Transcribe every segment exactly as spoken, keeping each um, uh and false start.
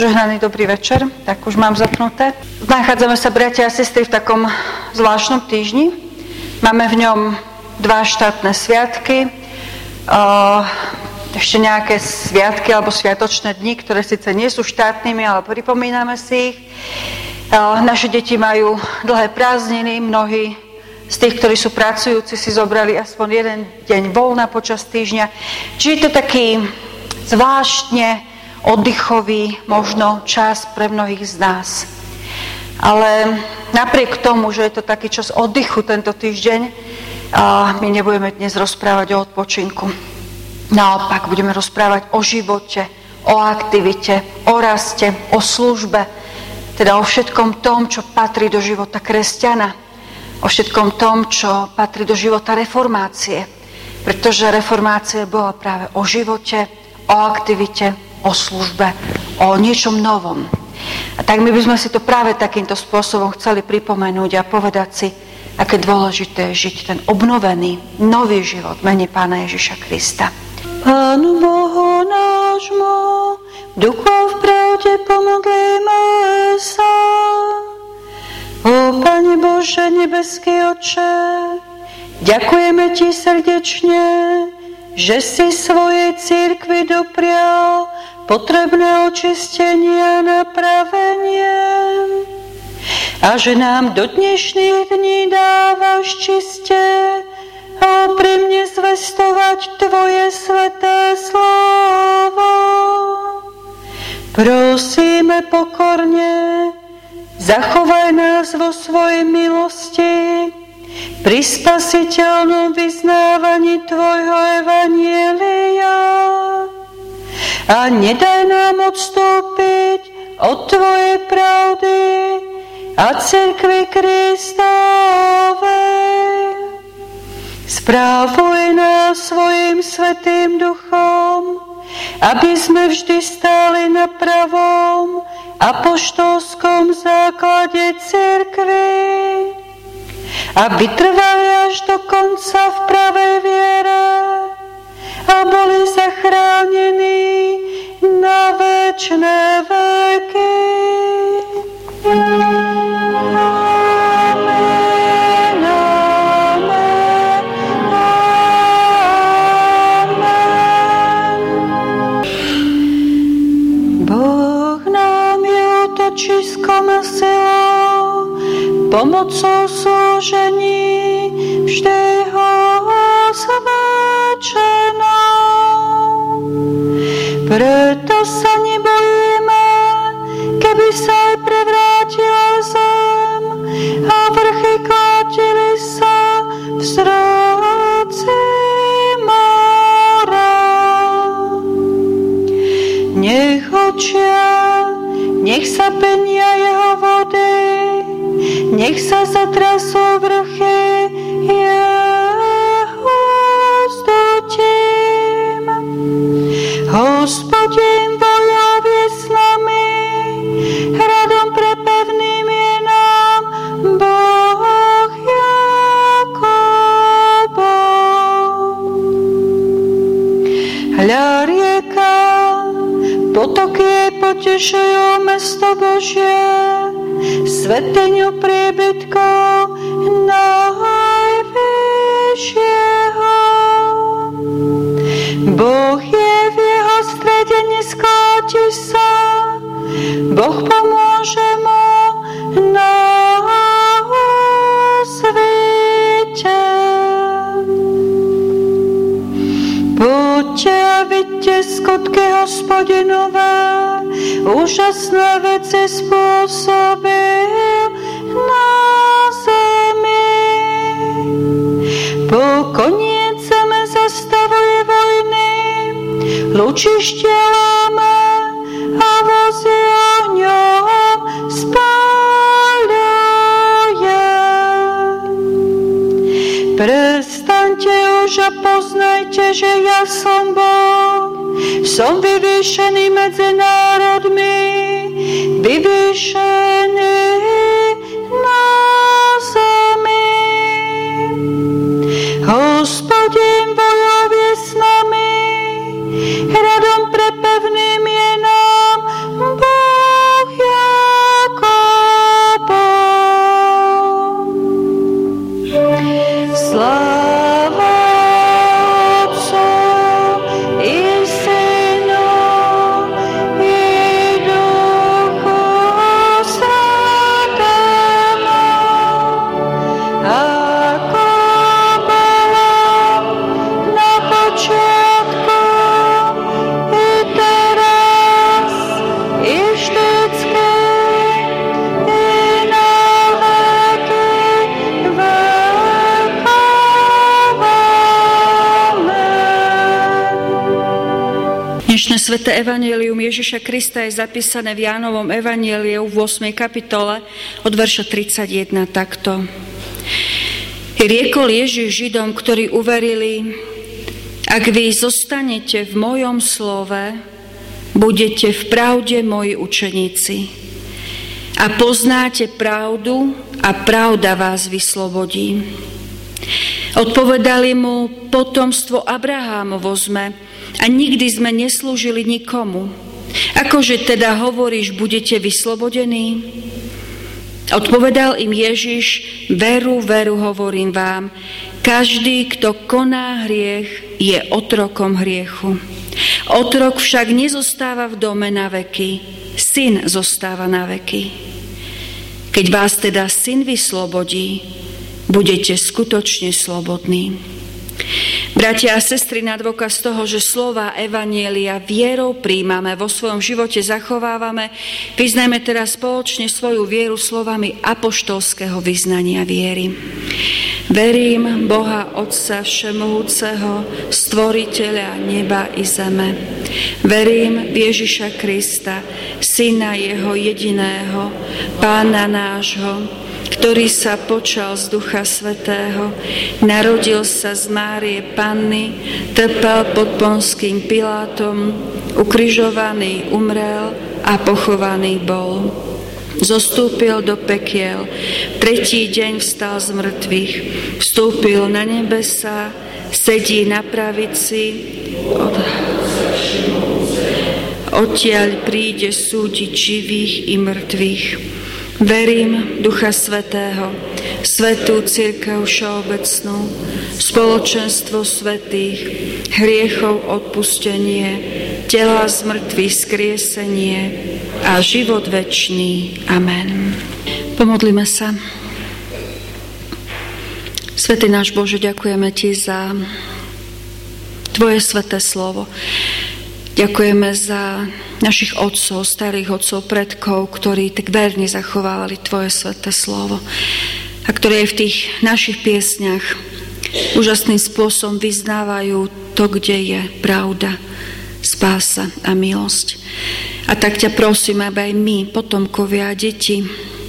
Žehnaný dobrý večer, tak už mám zapnuté. Nachádzame sa, bratia a sestry, v takom zvláštnom týždni. Máme v ňom dva štátne sviatky, ešte nejaké sviatky alebo sviatočné dni, ktoré síce nie sú štátnymi, ale pripomíname si ich. Naše deti majú dlhé prázdniny, mnohí z tých, ktorí sú pracujúci, si zobrali aspoň jeden deň voľna počas týždňa. Čiže je to taký zvláštne oddychový možno čas pre mnohých z nás. Ale napriek tomu, že je to taký čas oddychu tento týždeň, a my nebudeme dnes rozprávať o odpočinku. Naopak, budeme rozprávať o živote, o aktivite, o raste, o službe, teda o všetkom tom, čo patrí do života kresťana, o všetkom tom, čo patrí do života reformácie. Pretože reformácia bola práve o živote, o aktivite, o službe, o niečom novom. A tak my by sme si to práve takýmto spôsobom chceli pripomenúť a povedať si, aké dôležité je žiť ten obnovený, nový život v mene Pána Ježiša Krista. Pánu Bohu nášmu, v duchu a v pravde pomodlíme sa. O Pane Bože, nebeský Otče, ďakujeme Ti srdečne, že si svojej cirkvi doprial potrebné očistenie a napravenie a že nám do dnešných dní dávaš čiste a úprimne zvestovať Tvoje sveté slovo. Prosíme pokorne, zachovaj nás vo svojej milosti pri spasiteľnom vyznávaní Tvojho evanjelia a nedaj nám odstúpiť od Tvojej pravdy a cirkvi Kristovej. Správuj nás svojim svätým duchom, aby sme vždy stáli na pravom apoštolskom základe cirkvi a vytrvali až do konca v pravej viere a boli zachránení na večné veky. Amen, amen, amen. Boh nám je útočiskom a silou, pomocou slúžení vždy ho osvedčenou. Preto sa nebojíme, keby sa aj prevrátila zem a vrchy klátili sa v srdci mora. Nech očia, nech sa penia jeho vody, nech sa zatrasú vrchy jeho zdutím. Hospodin voľov je s nami, hradom prepevným je nám Boh Jakobov. Hľa rieka, potoky jej potešujú mesto Božie, svätyňu príbytkov najvyššieho. Boh je v jeho strede, neskláti sa, Boh pomôže mu na svete. Poďte a vidte skutky Hospodinové, úžasné veci spôsobil na zemi. Po koniec zeme zastavuje vojny, lučištia láme a vozy ohňom spáľuje. Prestaňte už a poznajte, že ja som Boh, som vyvýšený medzi národmi, vyvýšený na zemi. Hospodin voľov je s nami, hradom prepevným je nám Boh. Sväté evanjelium Ježiša Krista je zapísané v Jánovom evanjeliu v ôsmej kapitole od verša tridsaťjeden takto. Riekol Ježiš Židom, ktorí uverili: Ak vy zostanete v mojom slove, budete v pravde moji učeníci a poznáte pravdu a pravda vás vyslobodí. Odpovedali mu: Potomstvo Abrahámovo sme a nikdy sme neslúžili nikomu. Akože teda hovoríš, budete vyslobodení? Odpovedal im Ježiš: Veru, veru, hovorím vám, každý, kto koná hriech, je otrokom hriechu. Otrok však nezostáva v dome na veky, syn zostáva na veky. Keď vás teda syn vyslobodí, budete skutočne slobodní. Bratia a sestry, na dôkaz toho, že slova evanjelia vierou príjmame, vo svojom živote zachovávame, vyznajme teraz spoločne svoju vieru slovami apoštolského vyznania viery. Verím Boha Otca Všemohúceho, Stvoriteľa neba i zeme. Verím v Ježiša Krista, Syna Jeho jediného, Pána nášho, ktorý sa počal z Ducha Svätého, narodil sa z Márie Panny, trpel pod Ponským Pilátom, ukrižovaný umrel a pochovaný bol. Zostúpil do pekiel, tretí deň vstal z mŕtvych, vstúpil na nebesá, sedí na pravici, od... odtiaľ príde súdiť živých i mŕtvych. Verím Ducha Svätého, Svätú cirkev všeobecnú, spoločenstvo svätých, hriechov odpustenie, tela z mŕtvych skriesenie a život večný. Amen. Pomodlíme sa. Svätý náš Bože, ďakujeme Ti za Tvoje sväté slovo. Ďakujeme za našich otcov, starých otcov, predkov, ktorí tak verne zachovávali Tvoje sväté slovo a ktoré v tých našich piesňach úžasným spôsobom vyznávajú to, kde je pravda, spása a milosť. A tak ťa prosím, aby aj my, potomkovia, deti,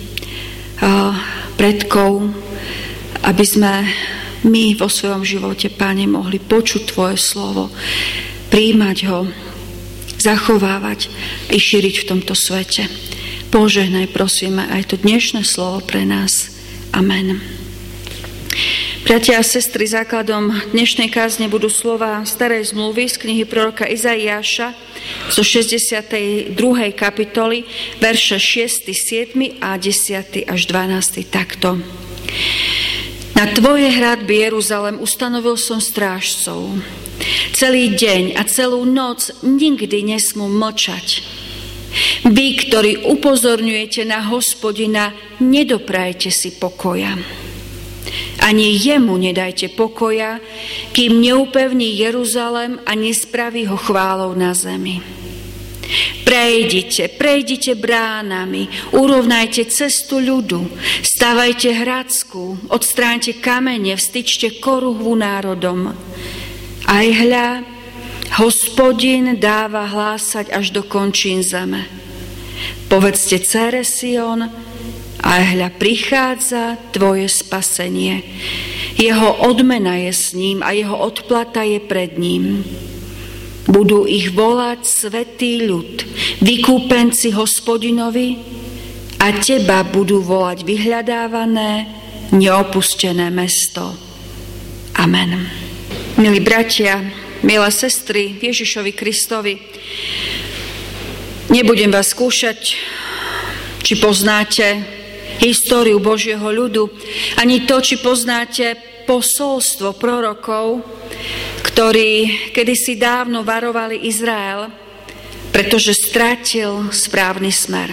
predkov, aby sme my vo svojom živote, Pane, mohli počuť Tvoje slovo, prijímať ho, zachovávať i šíriť v tomto svete. Požehnaj, prosíme, aj to dnešné slovo pre nás. Amen. Bratia a sestry, základom dnešnej kázne budú slova Starej zmluvy z knihy proroka Izaiáša zo šesťdesiatej druhej kapitoly, verše šiesty, siedmy a desiaty až dvanásty takto. Na Tvoje hradby, Jeruzalem, ustanovil som strážcov. Celý deň a celú noc nikdy nesmú mlčať. Vy, ktorí upozorňujete na Hospodina, nedoprajte si pokoja. Ani jemu nedajte pokoja, kým neupevní Jeruzalem a nespraví ho chválou na zemi. Prejdite, prejdite bránami, urovnajte cestu ľudu, stavajte hradskú, odstráňte kamene, vstyčte koruhvu národom. Aj hľa, Hospodin dáva hlásať až do končín zeme. Povedzte dcére Sion, aj hľa prichádza tvoje spasenie. Jeho odmena je s ním a jeho odplata je pred ním. Budú ich volať svätý ľud, vykúpenci Hospodinovi, a teba budú volať vyhľadávané, neopustené mesto. Amen. Milí bratia, milé sestry Ježišovi Kristovi, nebudem vás skúšať, či poznáte históriu Božieho ľudu, ani to, či poznáte posolstvo prorokov, ktorí kedysi dávno varovali Izrael, pretože stratil správny smer.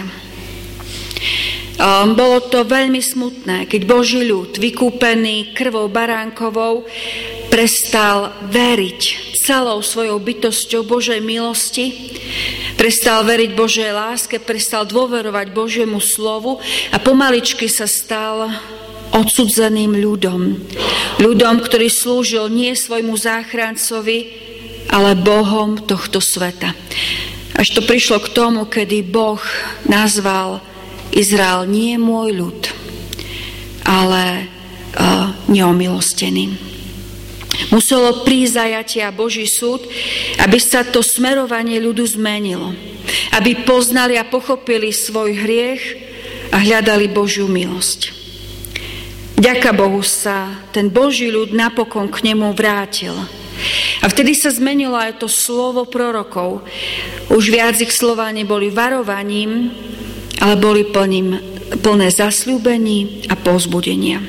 Bolo to veľmi smutné, keď Boží ľud, vykúpený krvou baránkovou, prestal veriť celou svojou bytosťou Božej milosti, prestal veriť Božej láske, prestal dôverovať Božiemu slovu a pomaličky sa stal odsudzeným ľudom. Ľudom, ktorý slúžil nie svojmu záchrancovi, ale Bohom tohto sveta. Až to prišlo k tomu, kedy Boh nazval Izrael nie môj ľud, ale uh, neomilostený. Muselo prísť zajatie a Boží súd, aby sa to smerovanie ľudu zmenilo. Aby poznali a pochopili svoj hriech a hľadali Božiu milosť. Vďaka Bohu sa ten Boží ľud napokon k nemu vrátil. A vtedy sa zmenilo aj to slovo prorokov. Už viac ich slova neboli varovaním, ale boli plným, plné zasľúbení a povzbudenia.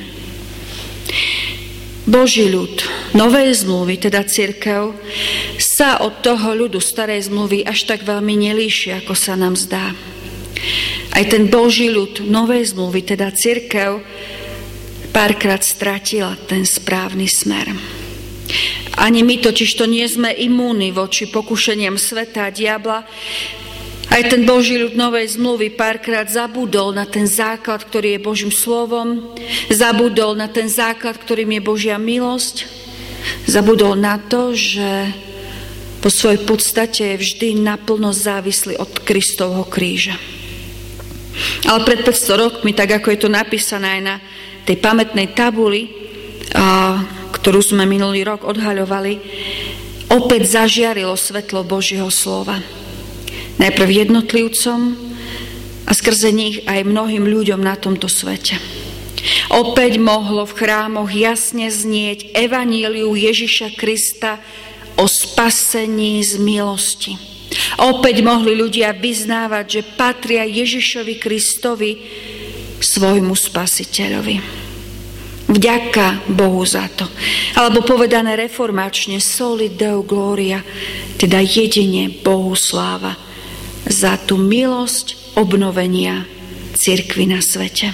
Boží ľud novej zmluvy, teda cirkev, sa od toho ľudu starej zmluvy až tak veľmi nelíši, ako sa nám zdá. Aj ten Boží ľud novej zmluvy, teda cirkev, párkrát stratila ten správny smer. Ani my totiž to nie sme imúni voči pokušeniam sveta a diabla. Aj ten Boží ľud novej zmluvy párkrát zabudol na ten základ, ktorý je Božím slovom, zabudol na ten základ, ktorým je Božia milosť, zabudol na to, že po svojej podstate je vždy naplno závislý od Kristovho kríža. Ale pred päťsto rokmi, tak ako je to napísané aj na tej pamätnej tabuli, a, ktorú sme minulý rok odhaľovali, opäť zažiarilo svetlo Božieho slova. Najprv jednotlivcom a skrze nich aj mnohým ľuďom na tomto svete. Opäť mohlo v chrámoch jasne znieť evaníliu Ježiša Krista o spasení z milosti. Opäť mohli ľudia vyznávať, že patria Ježišovi Kristovi, svojmu spasiteľovi. Vďaka Bohu za to. Alebo povedané reformačne, soli Deo gloria, teda jedine Bohu sláva za tú milosť obnovenia cirkvi na svete.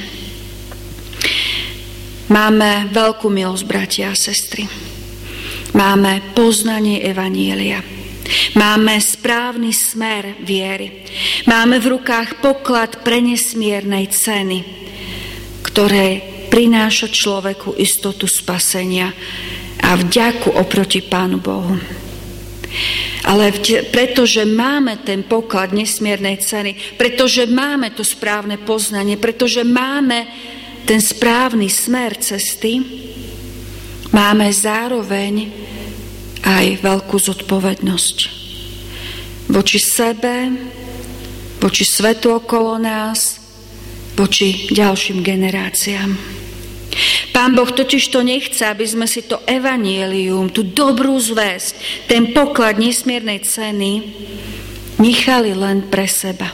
Máme veľkú milosť, bratia a sestry. Máme poznanie evanielia. Máme správny smer viery. Máme v rukách poklad prenesmiernej ceny, ktoré prináša človeku istotu spasenia a vďaku oproti Pánu Bohu. Ale pretože máme ten poklad nesmiernej ceny, pretože máme to správne poznanie, pretože máme ten správny smer cesty, máme zároveň aj veľkú zodpovednosť voči sebe, voči svetu okolo nás, voči ďalším generáciám. Pán Boh totiž to nechce, aby sme si to evanjelium, tú dobrú zvesť, ten poklad nesmiernej ceny nechali len pre seba.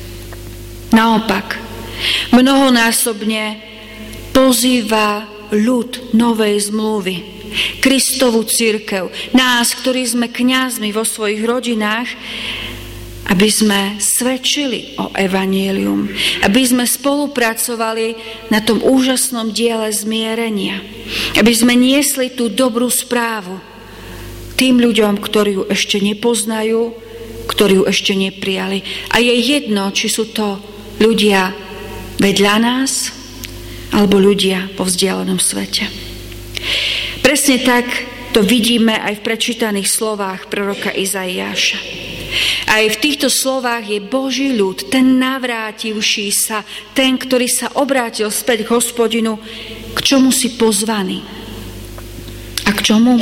Naopak, mnohonásobne pozýva ľud novej zmluvy, Kristovu cirkev, nás, ktorí sme kňazmi vo svojich rodinách, aby sme svedčili o evanjelium, aby sme spolupracovali na tom úžasnom diele zmierenia, aby sme niesli tú dobrú správu tým ľuďom, ktorí ju ešte nepoznajú, ktorí ju ešte neprijali. A je jedno, či sú to ľudia vedľa nás, alebo ľudia po vzdialenom svete. Presne tak to vidíme aj v prečítaných slovách proroka Izaiáša. Aj v týchto slovách je Boží ľud, ten navrátivší sa, ten, ktorý sa obrátil späť k Hospodinu, k čomu si pozvaný. A k čomu?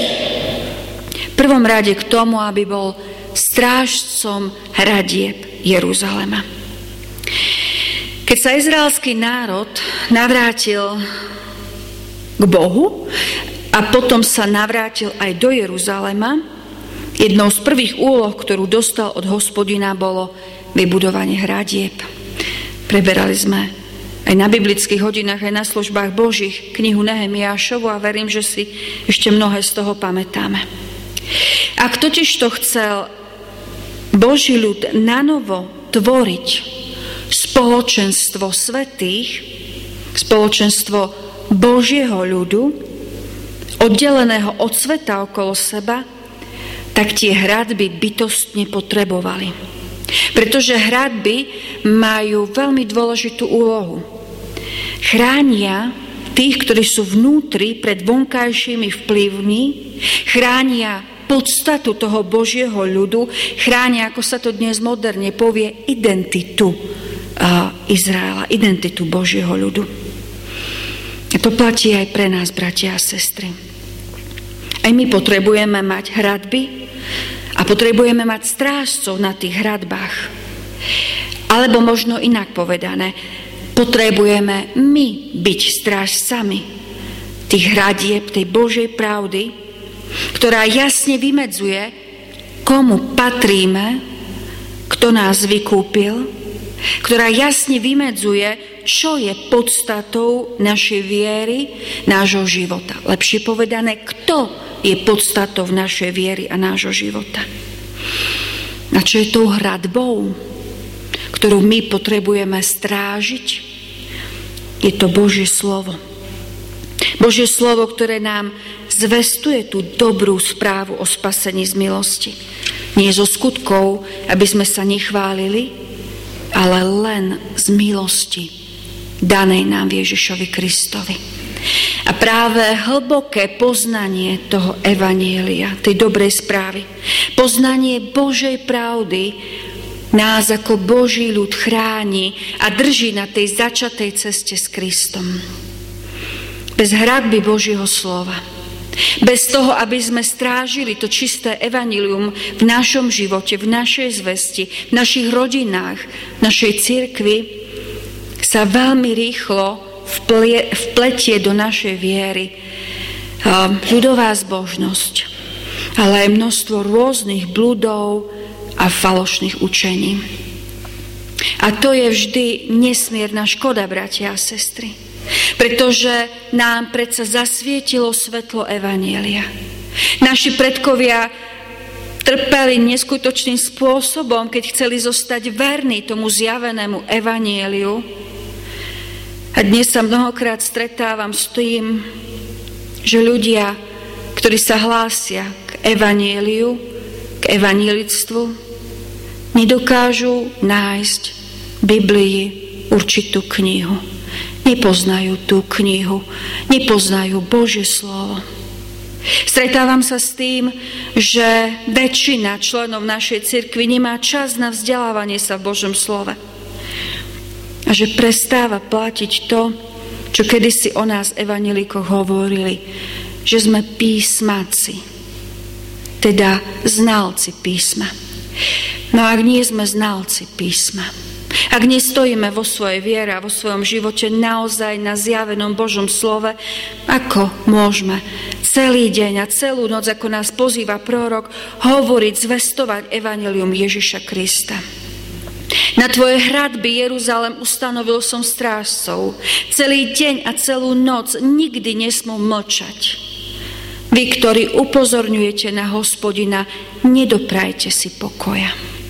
V prvom rade k tomu, aby bol strážcom hradieb Jeruzalema. Keď sa izraelský národ navrátil k Bohu a potom sa navrátil aj do Jeruzalema, jednou z prvých úloh, ktorú dostal od Hospodina, bolo vybudovanie hradieb. Preberali sme aj na biblických hodinách, aj na službách Božích knihu Nehemiášovu a verím, že si ešte mnohé z toho pamätáme. Ak totiž to chcel Boží ľud nanovo tvoriť spoločenstvo svätých, spoločenstvo Božieho ľudu, oddeleného od sveta okolo seba, tak tie hradby bytostne potrebovali. Pretože hradby majú veľmi dôležitú úlohu. Chránia tých, ktorí sú vnútri pred vonkajšími vplyvmi, chránia podstatu toho Božieho ľudu, chráni, ako sa to dnes moderne povie, identitu Izraela, identitu Božieho ľudu. A to platí aj pre nás, bratia a sestry. Aj my potrebujeme mať hradby a potrebujeme mať strážcov na tých hradbách. Alebo možno inak povedané, potrebujeme my byť strážcami tých hradieb, tej Božej pravdy, ktorá jasne vymedzuje, komu patríme, kto nás vykúpil, ktorá jasne vymedzuje, čo je podstatou našej viery, nášho života. Lepšie povedané, kto je podstatou našej viery a nášho života. A čo je tou hradbou, ktorú my potrebujeme strážiť, je to Božie slovo. Božie slovo, ktoré nám zvestuje tú dobrú správu o spasení z milosti. Nie zo skutkov, aby sme sa nechválili, ale len z milosti danej nám Ježišovi Kristovi. A práve hlboké poznanie toho evanjelia, tej dobrej správy, poznanie Božej pravdy nás ako Boží ľud chráni a drží na tej začatej ceste s Kristom. Bez hradby Božieho slova, bez toho, aby sme strážili to čisté evanjelium v našom živote, v našej zvesti, v našich rodinách, v našej cirkvi, sa veľmi rýchlo vpletie do našej viery ľudová zbožnosť, ale aj množstvo rôznych bludov a falošných učení. A to je vždy nesmierna škoda, bratia a sestry, pretože nám predsa zasvietilo svetlo evanjelia. Naši predkovia trpeli neskutočným spôsobom, keď chceli zostať verní tomu zjavenému evanjeliu. A dnes sa mnohokrát stretávam s tým, že ľudia, ktorí sa hlásia k evanjeliu, k evanjelictvu, nedokážu nájsť v Biblii určitú knihu. Nepoznajú tú knihu, nepoznajú Božie slovo. Stretávam sa s tým, že väčšina členov našej cirkvi nemá čas na vzdelávanie sa v Božom slove. A že prestáva platiť to, čo kedysi o nás evanjelikoch hovorili, že sme písmaci, teda znalci písma. No ak nie sme znalci písma, ak nestojíme vo svojej viere a vo svojom živote naozaj na zjavenom Božom slove, ako môžeme celý deň a celú noc, ako nás pozýva prorok, hovoriť, zvestovať evanjelium Ježiša Krista? Na tvoje hradby, Jeruzalém, ustanovil som strážcov. Celý deň a celú noc nikdy nesmú mlčať. Vy, ktorí upozorňujete na Hospodina, nedoprajte si pokoja.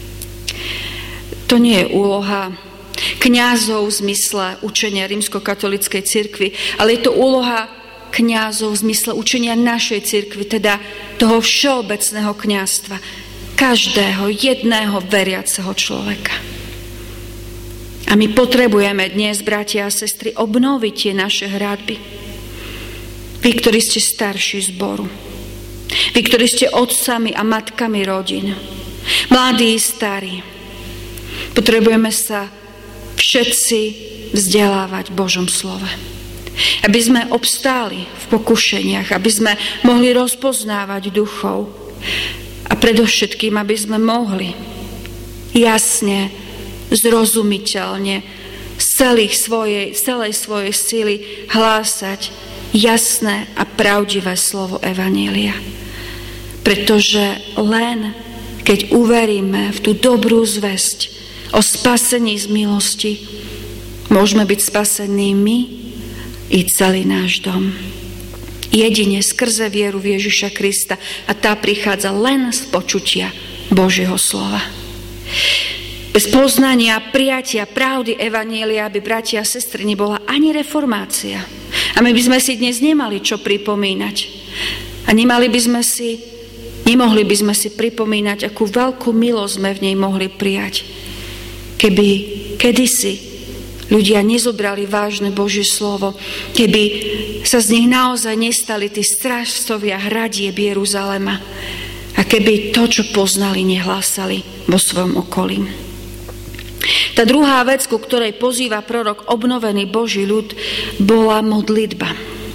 To nie je úloha kňazov v zmysle učenia rímskokatolíckej cirkvi, ale je to úloha kňazov v zmysle učenia našej cirkvi, teda toho všeobecného kňazstva, každého jedného veriaceho človeka. A my potrebujeme dnes, bratia a sestry, obnoviť tie naše hradby. Vy, ktorí ste starší zboru, vy, ktorí ste otcami a matkami rodín, mladí, starí, potrebujeme sa všetci vzdelávať v Božom slove. Aby sme obstáli v pokušeniach, aby sme mohli rozpoznávať duchov a predovšetkým, aby sme mohli jasne, zrozumiteľne z celých svojej, celej svojej sily hlásať jasné a pravdivé slovo evanjelia. Pretože len keď uveríme v tú dobrú zvesť o spasení z milosti, môžeme byť spasení my i celý náš dom. Jedine skrze vieru v Ježiša Krista, a tá prichádza len z počutia Božieho slova. Bez poznania, prijatia pravdy evanjelia by, bratia a sestry, nebola ani reformácia. A my by sme si dnes nemali čo pripomínať. A nemali by sme si, nemohli by sme si pripomínať, akú veľkú milosť sme v nej mohli prijať. Keby kedysi ľudia nezobrali vážne Božie slovo, keby sa z nich naozaj nestali tí strážcovia hradieb Jeruzalema a a keby to, čo poznali, nehlásali vo svojom okolí. Tá druhá vec, ku ktorej pozýva prorok obnovený Boží ľud, bola modlitba.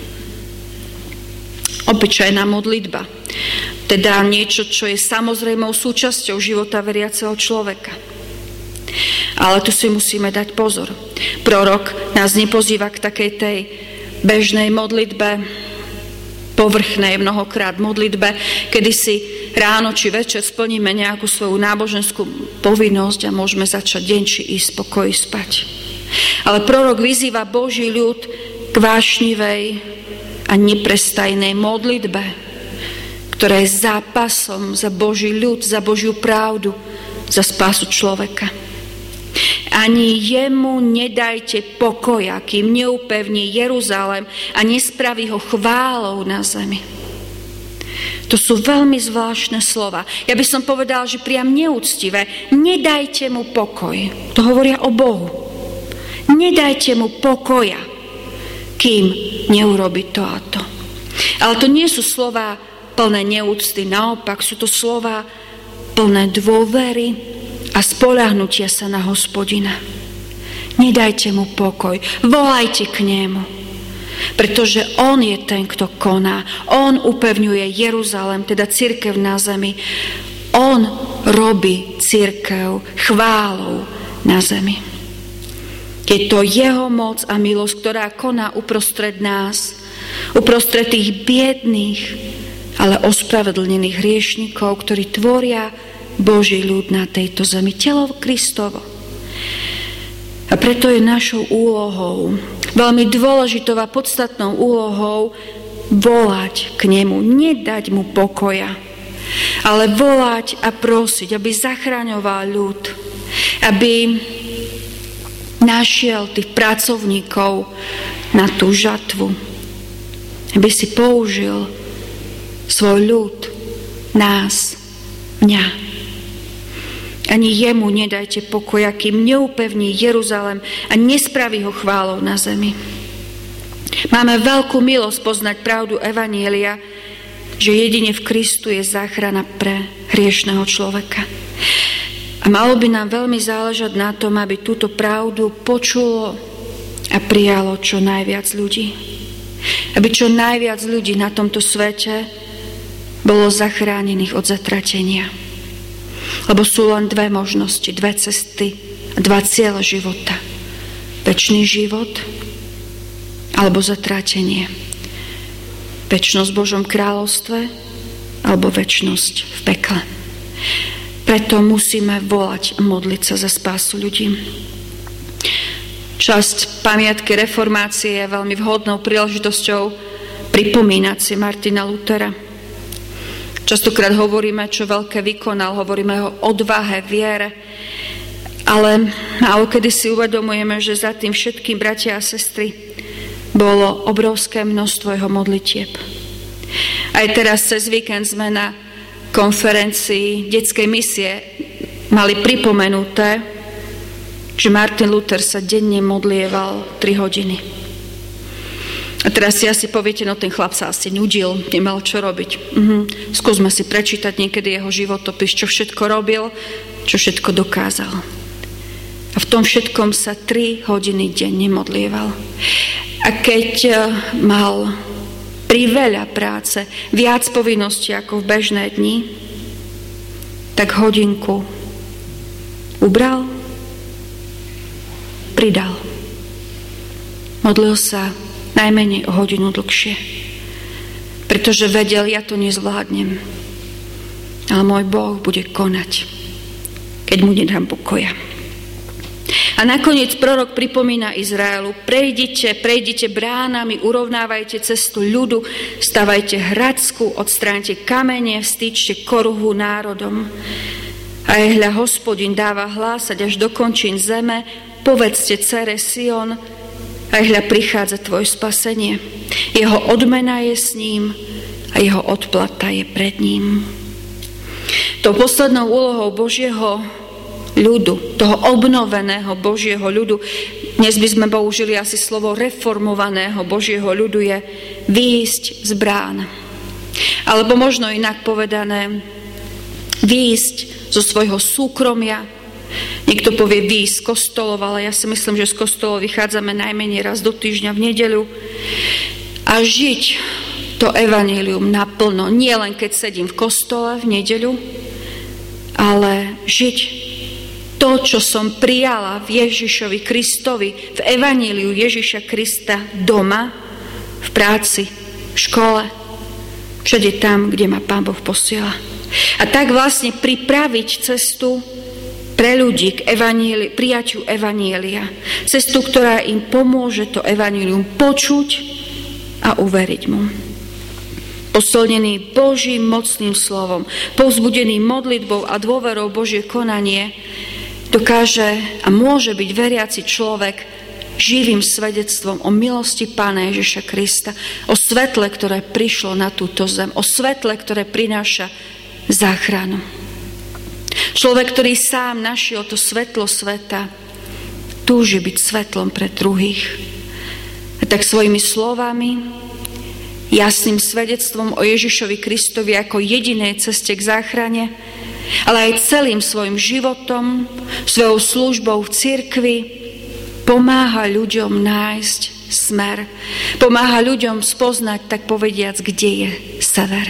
Obyčajná modlitba. Teda niečo, čo je samozrejmou súčasťou života veriaceho človeka. Ale tu si musíme dať pozor. Prorok nás nepozýva k takej tej bežnej modlitbe, povrchnej mnohokrát modlitbe, kedy si ráno či večer splníme nejakú svoju náboženskú povinnosť a môžeme začať deň či ísť spokoji spať. Ale prorok vyzýva Boží ľud k vášnivej a neprestajnej modlitbe, ktorá je zápasom za Boží ľud, za Božiu pravdu, za spásu človeka. Ani jemu nedajte pokoja, kým neupevní Jeruzalém a nespraví ho chválou na zemi. To sú veľmi zvláštne slova. Ja by som povedal, že priam neúctivé. Nedajte mu pokoj. To hovoria o Bohu. Nedajte mu pokoja, kým neurobi to a to. Ale to nie sú slova plné neúcty, naopak sú to slova plné dôvery a spoľahnutia sa na Hospodina. Nedajte mu pokoj, volajte k nemu, pretože on je ten, kto koná. On upevňuje Jeruzalém, teda cirkev na zemi. On robí cirkev chválou na zemi. Je to jeho moc a milosť, ktorá koná uprostred nás, uprostred tých biedných, ale ospravedlnených hriešnikov, ktorí tvoria Boží ľud na tejto zemi, telo Kristovo. A preto je našou úlohou, veľmi dôležitou a podstatnou úlohou, volať k nemu, nedať mu pokoja, ale volať a prosiť, aby zachraňoval ľud, aby našiel tých pracovníkov na tú žatvu, aby si použil svoj ľud, nás, mňa. Ani jemu nedajte pokoja, kým neupevní Jeruzalém a nespraví ho chválou na zemi. Máme veľkú milosť poznať pravdu Evanjelia, že jedine v Kristu je záchrana pre hriešného človeka. A malo by nám veľmi záležať na tom, aby túto pravdu počulo a prijalo čo najviac ľudí. Aby čo najviac ľudí na tomto svete bolo zachránených od zatratenia. Lebo sú len dve možnosti, dve cesty a dva ciele života. Večný život alebo zatratenie. Večnosť v Božom kráľovstve alebo večnosť v pekle. Preto musíme volať a modliť sa za spásu ľudí. Časť pamiatky reformácie je veľmi vhodnou príležitosťou pripomínať si Martina Lutera. Častokrát hovoríme, čo veľké vykonal, hovoríme o odvahe, viere, ale málo kedy si uvedomujeme, že za tým všetkým, bratia a sestry, bolo obrovské množstvo jeho modlitieb. Aj teraz cez víkend sme na konferencii detskej misie mali pripomenuté, že Martin Luther sa denne modlieval tri hodiny. A teraz si asi poviete, no ten chlap sa asi nudil, nemal čo robiť. Mhm. Skúsme si prečítať niekedy jeho životopis, čo všetko robil, čo všetko dokázal. A v tom všetkom sa tri hodiny denne modlieval. A keď mal priveľa práce, viac povinností ako v bežné dni, tak hodinku ubral, pridal. Modlil sa najmenej o hodinu dlhšie. Pretože vedel, ja to nezvládnem. Ale môj Boh bude konať, keď mu nedám pokoja. A nakoniec prorok pripomína Izraelu: prejdite, prejdite bránami, urovnávajte cestu ľudu, stavajte hradsku, odstráňte kamene, vstýčte koruhu národom. A je hľa, Hospodin dáva hlásať až do končín zeme, povedzte dcere Sion, aj hľa, prichádza tvoje spasenie. Jeho odmena je s ním a jeho odplata je pred ním. Tou poslednou úlohou Božieho ľudu, toho obnoveného Božieho ľudu, dnes by sme použili asi slovo reformovaného Božieho ľudu, je výjsť z brán. Alebo možno inak povedané, výjsť zo svojho súkromia. Niekto povie výjsť z kostolov, ale ja si myslím, že z kostolov vychádzame najmenej raz do týždňa v nedeľu a žiť to evanjelium naplno. Nie len keď sedím v kostole v nedeľu, ale žiť to, čo som prijala v Ježišovi Kristovi, v evanjeliu Ježiša Krista doma, v práci, v škole, všade tam, kde ma Pán Boh posiela. A tak vlastne pripraviť cestu pre ľudí k evanjeli, prijaťu evanjelia. Cestu, ktorá im pomôže to evanjelium počuť a uveriť mu. Posilnený Božím mocným slovom, povzbudený modlitbou a dôverou Božie konanie, dokáže a môže byť veriaci človek živým svedectvom o milosti Pána Ježiša Krista, o svetle, ktoré prišlo na túto zem, o svetle, ktoré prináša záchranu. Človek, ktorý sám našiel to svetlo sveta, túži byť svetlom pre druhých. A tak svojimi slovami, jasným svedectvom o Ježišovi Kristovi ako jedinej ceste k záchrane, ale aj celým svojim životom, svojou službou v cirkvi, pomáha ľuďom nájsť smer. Pomáha ľuďom spoznať, tak povediac, kde je sever.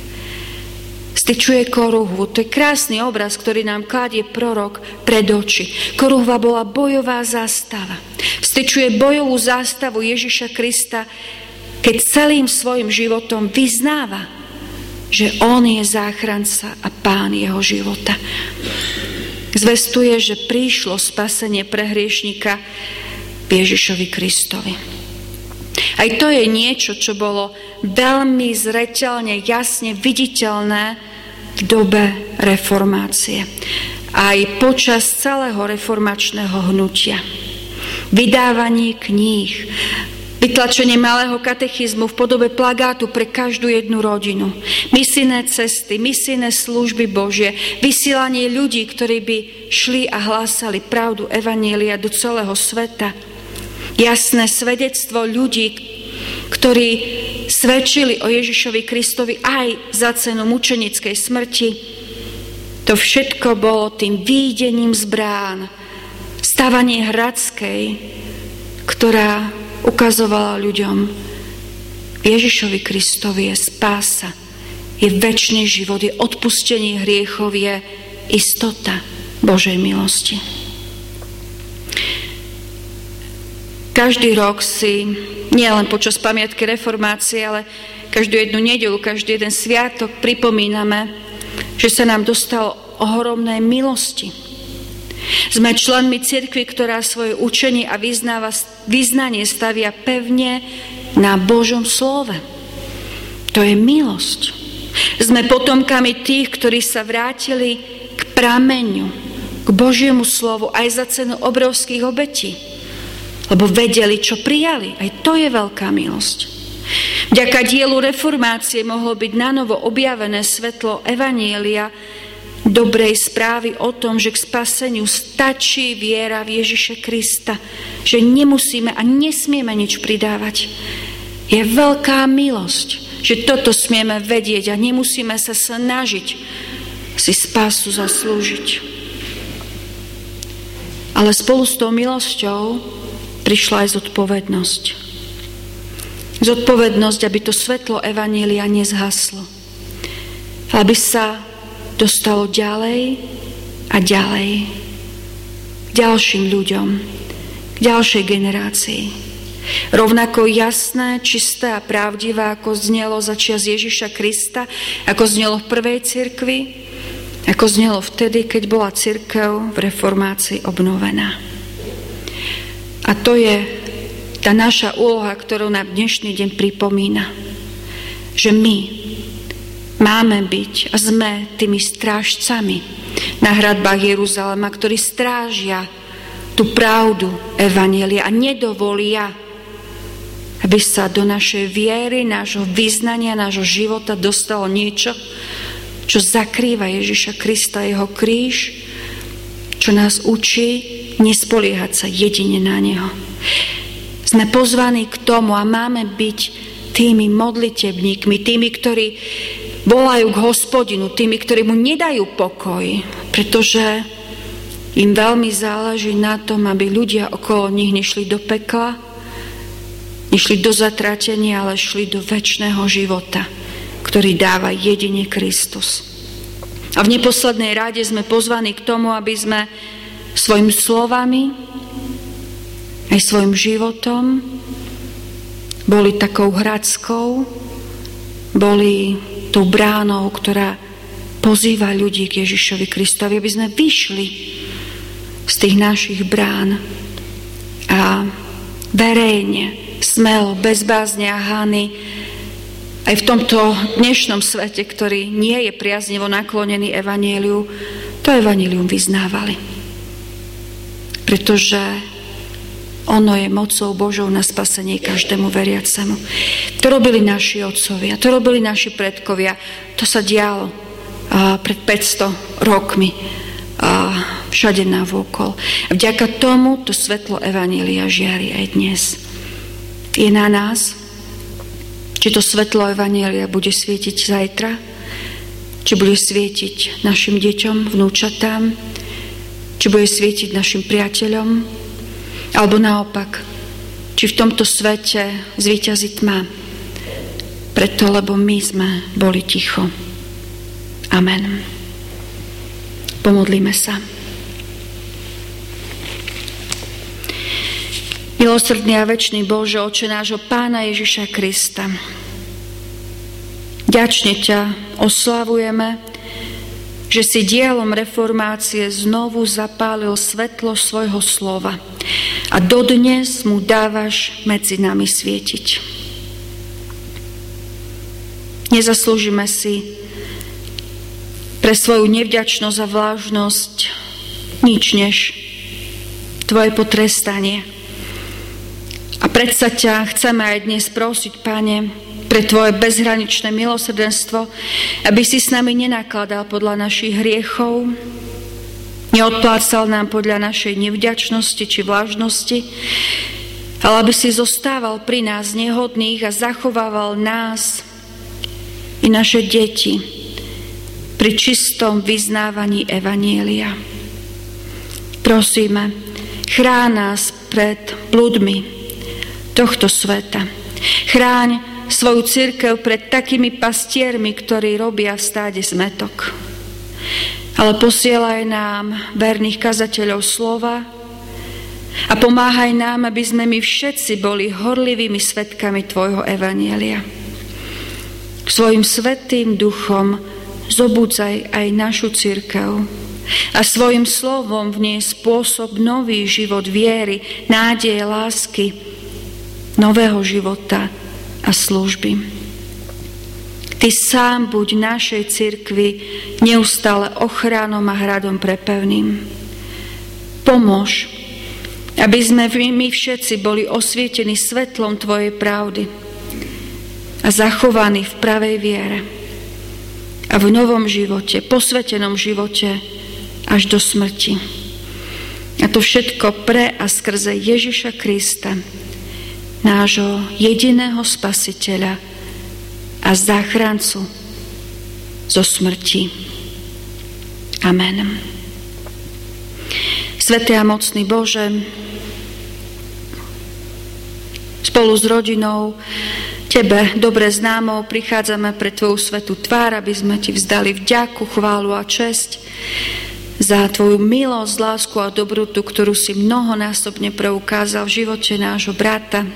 Styčuje koruhvu. To je krásny obraz, ktorý nám kladie prorok pred oči. Koruhva bola bojová zástava. Styčuje bojovú zástavu Ježiša Krista, keď celým svojim životom vyznáva, že on je záchranca a Pán jeho života. Zvestuje, že prišlo spasenie pre hriešnika v Ježišovi Kristovi. Aj to je niečo, čo bolo veľmi zreteľne, jasne viditeľné v dobe reformácie. Aj počas celého reformačného hnutia. Vydávanie kníh, vytlačenie malého katechizmu v podobe plagátu pre každú jednu rodinu, misijné cesty, misijné služby Božie, vysielanie ľudí, ktorí by šli a hlásali pravdu evanjelia do celého sveta, jasné svedectvo ľudí, ktorí svedčili o Ježišovi Kristovi aj za cenu mučenickej smrti. To všetko bolo tým výjdením z brán, stavanie Hradskej, ktorá ukazovala ľuďom, Ježišovi Kristovi je spása, je večný život, je odpustenie hriechov, je istota Božej milosti. Každý rok si, nie len počas pamiatky reformácie, ale každú jednu nedeľu, každý jeden sviatok pripomíname, že sa nám dostalo ohromnej milosti. Sme členmi cirkvi, ktorá svoje učenie a vyznáva, vyznanie stavia pevne na Božom slove. To je milosť. Sme potomkami tých, ktorí sa vrátili k prameňu, k Božiemu slovu aj za cenu obrovských obetí. Lebo vedeli, čo prijali. Aj to je veľká milosť. Vďaka dielu reformácie mohlo byť nanovo objavené svetlo evanjelia, dobrej správy o tom, že k spaseniu stačí viera v Ježiša Krista, že nemusíme a nesmieme nič pridávať. Je veľká milosť, že toto smieme vedieť a nemusíme sa snažiť si spásu zaslúžiť. Ale spolu s tou milosťou prišla aj zodpovednosť. Zodpovednosť, aby to svetlo evanjelia nezhaslo. Aby sa dostalo ďalej a ďalej k ďalším ľuďom, k ďalšej generácii. Rovnako jasné, čisté a pravdivé, ako znelo za čias Ježiša Krista, ako znelo v prvej cirkvi, ako znelo vtedy, keď bola cirkev v reformácii obnovená. A to je tá naša úloha, ktorú nám dnešný deň pripomína. Že my máme byť a sme tými strážcami na hradbách Jeruzalema, ktorí strážia tú pravdu evanjelia a nedovolia, aby sa do našej viery, nášho vyznania, nášho života dostalo niečo, čo zakrýva Ježiša Krista, jeho kríž, čo nás učí nespoliehať sa jedine na neho. Sme pozvaní k tomu a máme byť tými modlitebníkmi, tými, ktorí volajú k Hospodinu, tými, ktorí mu nedajú pokoj, pretože im veľmi záleží na tom, aby ľudia okolo nich nešli do pekla, nešli do zatratenia, ale šli do večného života, ktorý dáva jedine Kristus. A v neposlednej rade sme pozvaní k tomu, aby sme svojimi slovami aj svojim životom boli takou hradskou, boli tou bránou, ktorá pozýva ľudí k Ježišovi Kristovi, aby sme vyšli z tých našich brán a verejne, smelo, bez bázne a hany aj v tomto dnešnom svete, ktorý nie je priaznivo naklonený evanjeliu, to evanjelium vyznávali. Pretože ono je mocou Božou na spasenie každému veriacemu. To robili naši otcovia, to robili naši predkovia. To sa dialo uh, pred päťsto rokmi uh, všade navôkol. A vďaka tomu to svetlo evanjelia žiari aj dnes. Je na nás, či to svetlo evanjelia bude svietiť zajtra, či bude svietiť našim deťom, vnúčatám, či bude svietiť našim priateľom, alebo naopak, či v tomto svete zvíťazí tma, preto, lebo my sme boli ticho. Amen. Pomodlíme sa. Milosrdný a večný Bože, Oče nášho Pána Ježiša Krista, vďačne ťa oslavujeme, že si dielom reformácie znovu zapálil svetlo svojho slova a dodnes mu dávaš medzi nami svietiť. Nezaslúžime si pre svoju nevďačnosť a vlážnosť nič než tvoje potrestanie. A predsa ťa chceme aj dnes prosiť, Pane, pre tvoje bezhraničné milosrdenstvo, aby si s nami nenakladal podľa našich hriechov, neodplácal nám podľa našej nevďačnosti či vlážnosti, ale aby si zostával pri nás nehodných a zachovával nás i naše deti pri čistom vyznávaní evanjelia. Prosíme, chráň nás pred bludmi tohto sveta. Chráň svoju cirkev pred takými pastiermi, ktorí robia v stáde zmätok. Ale posielaj nám verných kazateľov slova a pomáhaj nám, aby sme my všetci boli horlivými svedkami tvojho evanjelia. Svojim svätým duchom zobudzaj aj našu cirkev a svojim slovom v nej spôsob nový život viery, nádeje, lásky, nového života a služby. Ty sám buď našej cirkvi neustále ochránom a hradom prepevným. Pomôž, aby sme my všetci boli osvietení svetlom tvojej pravdy a zachovaní v pravej viere a v novom živote, posvetenom živote až do smrti. A to všetko pre a skrze Ježiša Krista, nášho jediného spasiteľa a záchrancu zo smrti. Amen. Svätý a mocný Bože, spolu s rodinou Tebe, dobre známou, prichádzame pre Tvoju svätú tvár, aby sme Ti vzdali vďaku, chválu a česť za Tvoju milosť, lásku a dobrotu, ktorú si mnohonásobne preukázal v živote nášho brata.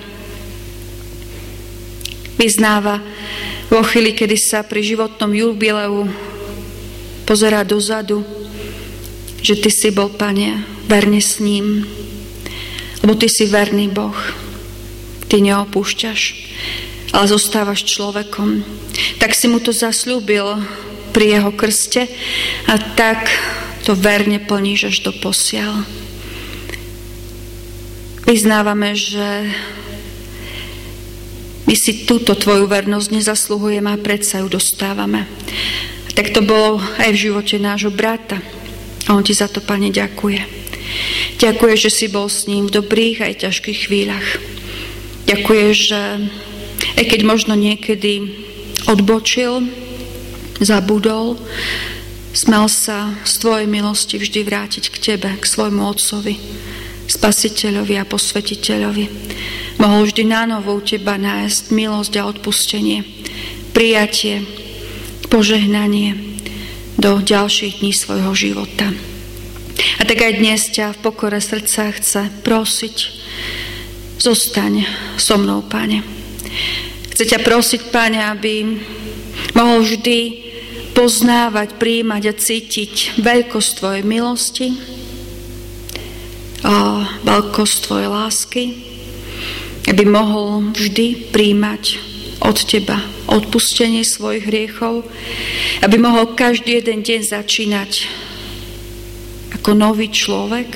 Vyznáva vo chvíli, kedy sa pri životnom jubileu pozerá dozadu, že Ty si bol, Pane, verne s ním, lebo Ty si verný Boh. Ty neopúšťaš, ale zostávaš človekom. Tak si mu to zasľúbil pri jeho krste a tak to verne plníš až do posiaľ. Vyznávame, že my si túto tvoju vernosť nezasluhujeme a predsa ju dostávame. Tak to bolo aj v živote nášho brata. A on ti za to, Pane, ďakuje. Ďakuje, že si bol s ním v dobrých aj ťažkých chvíľach. Ďakuje, že aj keď možno niekedy odbočil, zabudol, smel sa z tvojej milosti vždy vrátiť k tebe, k svojmu Otcovi, Spasiteľovi a Posvetiteľovi. Mohol vždy nanovo u teba nájsť milosť a odpustenie, prijatie, požehnanie do ďalších dní svojho života. A tak aj dnes ťa v pokore srdca chce prosiť, zostaň so mnou, Pane. Chce ťa prosiť, Pane, aby mohol vždy poznávať, prijímať a cítiť veľkosť tvojej milosti a veľkosť tvojej lásky, aby mohol vždy prijímať od teba odpustenie svojich hriechov, aby mohol každý jeden deň začínať ako nový človek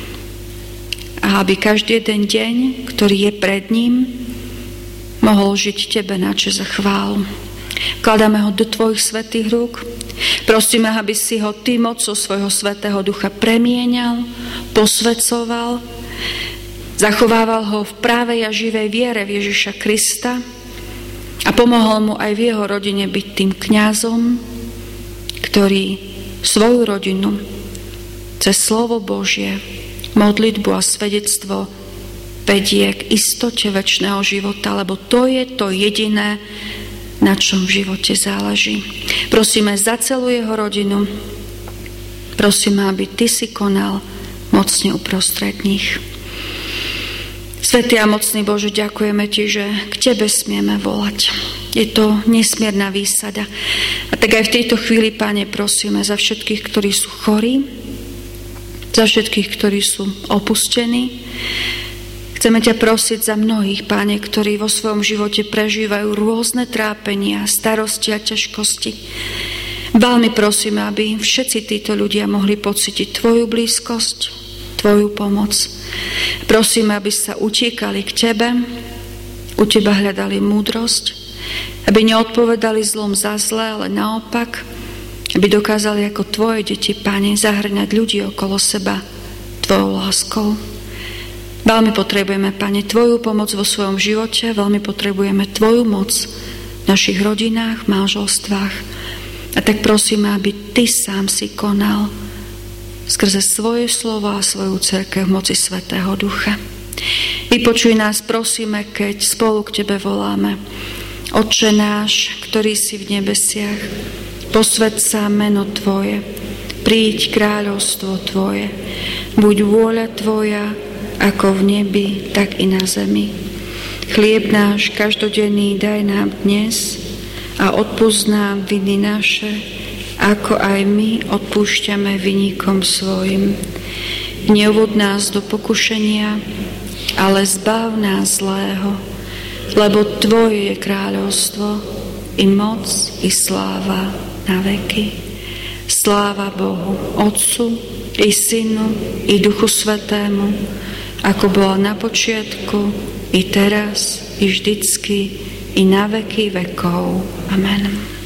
a aby každý jeden deň, ktorý je pred ním, mohol žiť tebe na česť a chválu. Kladáme ho do tvojich svätých rúk. Prosíme, aby si ho ty mocou svojho svätého ducha premieňal, posväcoval, zachovával ho v právej a živej viere v Ježiša Krista a pomohol mu aj v jeho rodine byť tým kňazom, ktorý svoju rodinu cez slovo Božie, modlitbu a svedectvo vedie k istote večného života, lebo to je to jediné, na čom v živote záleží. Prosíme za celú jeho rodinu. Prosíme, aby ty si konal mocne uprostred nich. Svätý a mocný Bože, ďakujeme ti, že k tebe smieme volať. Je to nesmierna výsada. A tak aj v tejto chvíli, Pane, prosíme za všetkých, ktorí sú chorí, za všetkých, ktorí sú opustení. Chceme ťa prosiť za mnohých, Pane, ktorí vo svojom živote prežívajú rôzne trápenia, starosti a ťažkosti. Veľmi prosíme, aby všetci títo ľudia mohli pocítiť tvoju blízkosť, tvoju pomoc. Prosíme, aby sa utiekali k tebe, u teba hľadali múdrosť, aby neodpovedali zlom za zlé, ale naopak, aby dokázali ako tvoje deti, Pane, zahrňať ľudí okolo seba tvojou láskou. Veľmi potrebujeme, Pane, tvoju pomoc vo svojom živote, veľmi potrebujeme tvoju moc v našich rodinách, manželstvách. A tak prosíme, aby ty sám si konal skrze svoje slovo a svoju cirkev v moci Svätého Ducha. Vypočuj nás, prosíme, keď spolu k tebe voláme. Otče náš, ktorý si v nebesiach, posväť sa meno tvoje, príď kráľovstvo tvoje, buď vôľa tvoja, ako v nebi, tak i na zemi. Chlieb náš každodenný daj nám dnes a odpusť nám viny naše, ako aj my odpúšťame vinníkom svojim. Neuvod nás do pokušenia, ale zbav nás zlého, lebo tvoje je kráľovstvo, i moc, i sláva na veky. Sláva Bohu, Otcu, i Synu, i Duchu Svätému, ako bola na počiatku, i teraz, i vždycky, i na veky vekov. Amen.